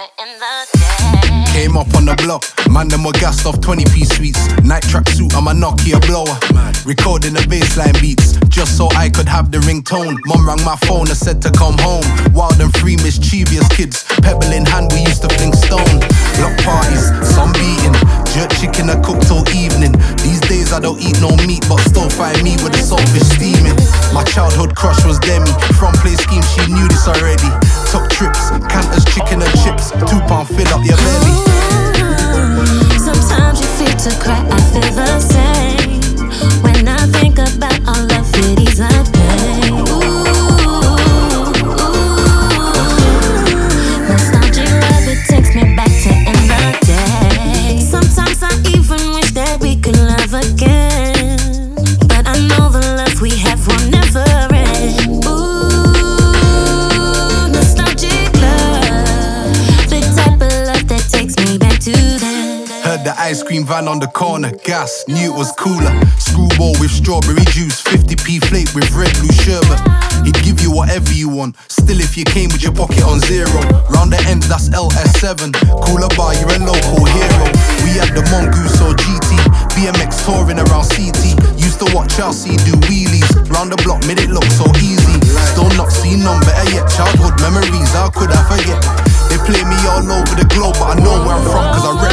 in the day. Came up on the block, man them were gassed off 20p sweets. Night track suit on my Nokia blower. Recording the bassline beats, just so I could have the ringtone. Mum rang my phone and said to come home. Wild and free, mischievous kids, pebble in hand, we used to fling stone. Block parties, sun beating, jerk chicken I cook till evening. These days I don't eat no meat, but still find me with the saltfish steaming. My childhood crush was Demi, from play scheme she knew this already. Took trips, Cantor's chicken and chips, £2 fill up your belly. Sometimes you feel to cry, I feel the same when I think about all the goodies I pay. Nostalgic love, it takes me back to in the day. Sometimes I even wish that we could love again, but I know the love we have will never end. Ooh, nostalgic love, the type of love that takes me back to then. Heard the ice cream van on the corner, gas, knew it was cooler. Screwball with strawberry juice, 50p flake with red blue sherbet. He'd give you whatever you want, still if you came with your pocket on zero. Round the end that's LS7, cooler bar, you're a local hero. We had the Mongoose or GT, BMX touring around CT. Used to watch Chelsea do wheelies, round the block made it look so easy. Still not seen none better yet, childhood memories, how could I forget? They play me all over the globe, but I know where I'm from cause I rep